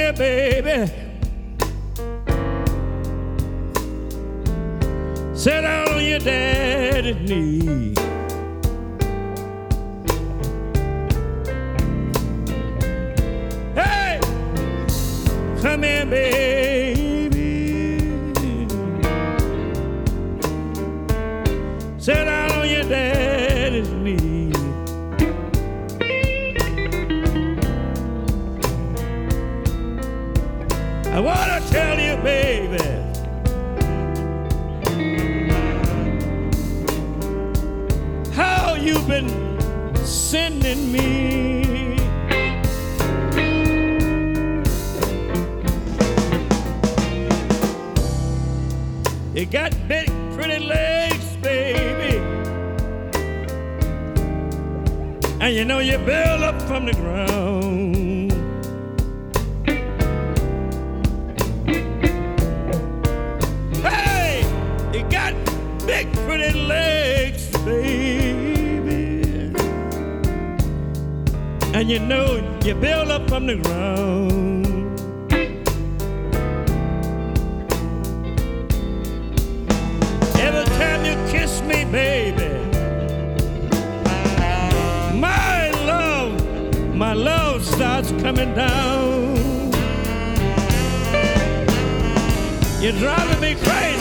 here, baby. Sit down on your daddy's knee. Hey, come here, baby. Sit down on your daddy's knee. I wanna tell you, baby, how you've been sending me. You got big, pretty legs, baby, and you know you build up from the ground. Hey, you got big, pretty legs, baby, and you know you build up from the ground. Every time you kiss me, baby, my love starts coming down. You're driving me crazy.